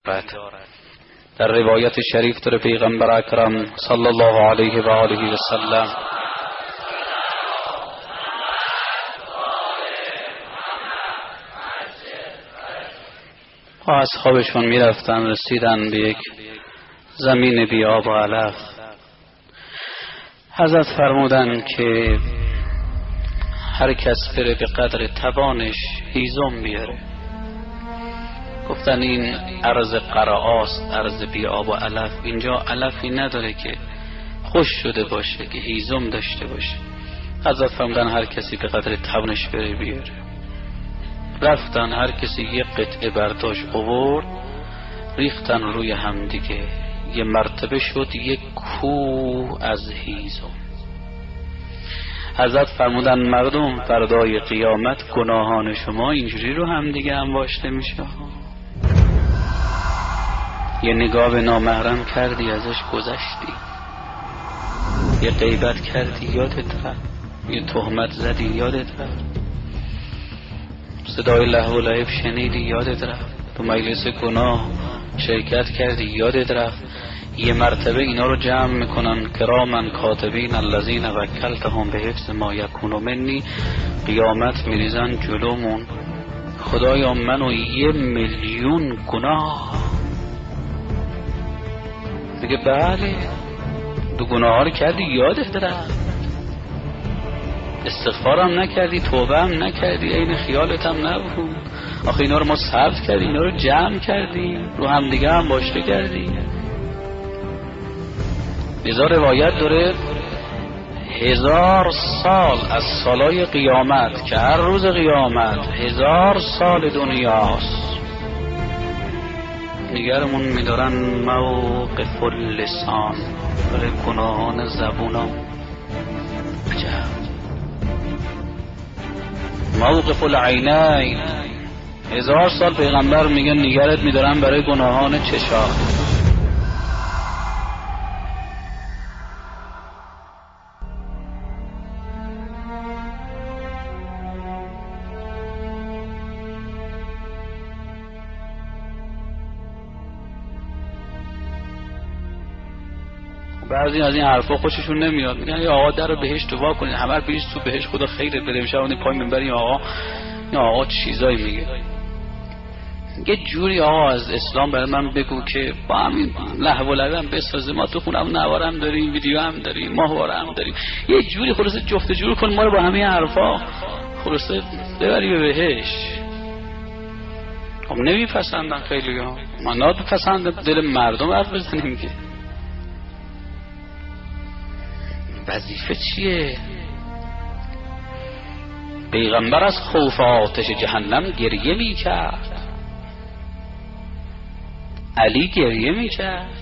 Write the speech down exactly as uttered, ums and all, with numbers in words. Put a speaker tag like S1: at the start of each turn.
S1: در روایت شریف در پیغمبر اکرم صلی الله علیه و آله و سلم با اصحابشون می رفتن، رسیدن به یک زمین بی آب و علف. حضرت فرمودن که هر کس بره به قدر توانش هیزم بیاره. گفتن این ارض قرعاست، ارض بی آب و علف، اینجا علفی نداره که خوش شده باشه که هیزم داشته باشه. حضرت فرمودن هر کسی به قدر توانش بره بیاره. رفتن، هر کسی یک قطعه برداشت آورد، ریختن روی هم دیگه. یه مرتبه شد یک کوه از هیزم. حضرت فرمودن مردم فردای قیامت گناهان شما اینجوری رو هم دیگه انباشته میشه. یه نگاه به نامحرم کردی ازش گذشتی، یه غیبت کردی یادت رفت، یه تهمت زدی یادت رفت، صدای لهو و لعب شنیدی یادت رفت، تو مجلس گناه شرکت کردی یادت رفت. یه مرتبه اینا رو جمع میکنن کرامن کاتبین الذین وکلتهم به حفظ ما یکون منی، قیامت میریزن جلومون. خدایا منو یه میلیون گناه. میگه بله دو گناه ها رو کردی یادت رفت، استغفارم نکردی، توبه هم نکردی، این خیالت هم نبود. آخه اینا رو ما ثبت کردیم، اینا رو جمع کردیم، رو هم دیگه هم باشته کردیم. لذا روایت داره هزار سال از سالای قیامت که هر روز قیامت هزار سال دنیاست، نگرمون میدارن موقف اللسان، برای گناهان زبونا. عجب. موقف العینین، هزار سال پیغمبر میگن نگرت میدارن برای گناهان چشا. بعضی از این حرفا خوششون نمیاد، میگن یا آقا در بهشت وا کنید، همه رو بریز تو بهشت، خدا خیرت بده. میشه اون پای منبر این آقا این آقا چیزایی میگه. یه جوری آقا از اسلام برای من بگو که با همین لهو و لعب هم بسازه. ما تو خونم نوار هم داریم، ویدیو هم داریم، ماهواره هم داریم. یه جوری خلاصه جفت جور کن ما رو با همین حرفا خلاصه ببری به بهشت. خب نمیپسندن خیلی ها، ما نمیپسندن دل مردم حرف بزنیم که وظیفه چیه؟ پیغمبر از خوف آتش جهنم گریه می کرد، علی گریه می کرد.